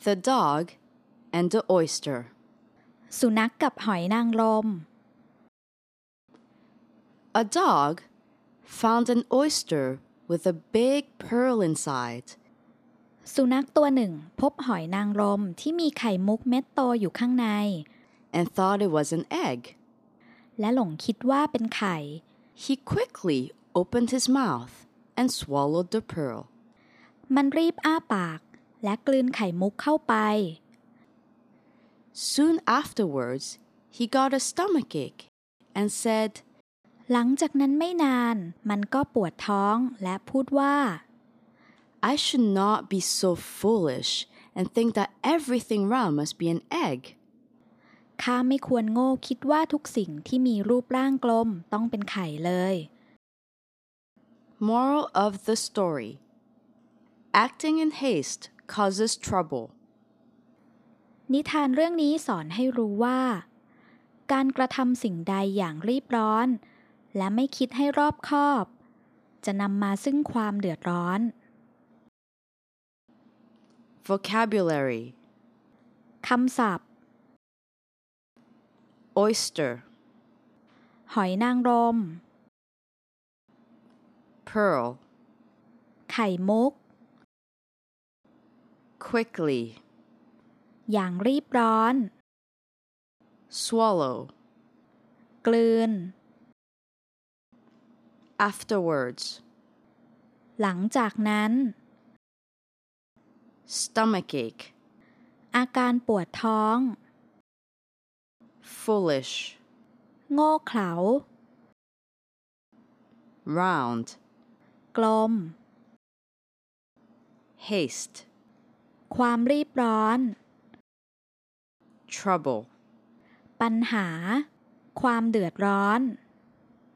The dog and the oyster. สุนัขกับหอยนางรม A dog found an oyster with a big pearl inside. สุนัขตัวหนึ่งพบหอยนางรมที่มีไข่มุกเม็ดโตอยู่ข้างใน and thought it was an egg. และหลงคิดว่าเป็นไข่ He quickly opened his mouth and swallowed the pearl. มันรีบอ้าปากและกลืนไข่มุกเข้าไป Soon afterwards, he got a stomachache and said, หลังจากนั้นไม่นานมันก็ปวดท้องและพูดว่า I should not be so foolish and think that everything round must be an egg. ข้าไม่ควรโง่คิดว่าทุกสิ่งที่มีรูปร่างกลมต้องเป็นไข่เลย Moral of the story: Acting in haste causes trouble. นิทานเรื่องนี้สอนให้รู้ว่าการกระทำสิ่งใดอย่างรีบร้อนและไม่คิดให้รอบคอบจะนำมาซึ่งความเดือดร้อน Vocabulary: คำศัพท์ oyster, หอยนางรม pearl, ไข่มุก quickly, อย่างรีบร้อน swallow, กลืน afterwards, หลังจากนั้น stomachache, อาการปวดท้อง foolish, โง่เขลา round, กลม haste, ความรีบร้อน trouble. ปัญหา ความเดือดร้อน